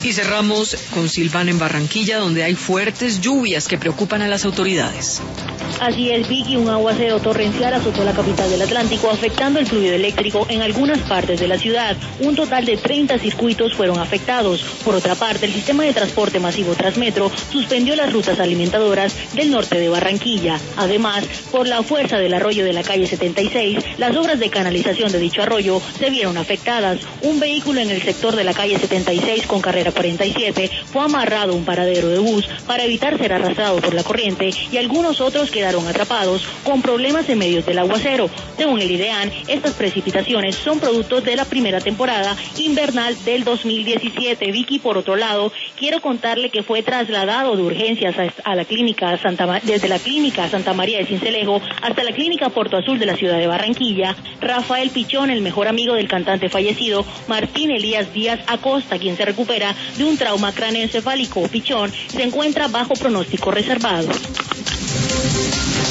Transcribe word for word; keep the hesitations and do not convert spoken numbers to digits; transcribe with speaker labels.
Speaker 1: Y cerramos con Silvana en Barranquilla, donde hay fuertes lluvias que preocupan a las autoridades.
Speaker 2: Así es, Vicky, un aguacero torrencial azotó la capital del Atlántico, afectando el fluido eléctrico en algunas partes de la ciudad. Un total de treinta circuitos fueron afectados. Por otra parte, el sistema de transporte masivo Transmetro suspendió las rutas alimentadoras del norte de Barranquilla. Además, por la fuerza del arroyo de la calle setenta y seis, las obras de canalización de dicho arroyo se vieron afectadas. Un vehículo en el sector de la calle setenta y seis con carrera cuarenta y siete fue amarrado a un paradero de bus para evitar ser arrastrado por la corriente, y algunos otros quedaron atrapados con problemas en medio del aguacero. Según el IDEAN, estas precipitaciones son producto de la primera temporada invernal del dos mil diecisiete. Vicky, por otro lado, quiero contarle que fue trasladado de urgencias a, a la clínica Santa, desde la clínica Santa María de Sincelejo hasta la clínica Puerto Azul de la ciudad de Barranquilla, Rafael Pichón, el mejor amigo del cantante fallecido Martín Elías Díaz Acosta, quien se recupera de un trauma cráneoencefálico. Pichón se encuentra bajo pronóstico reservado.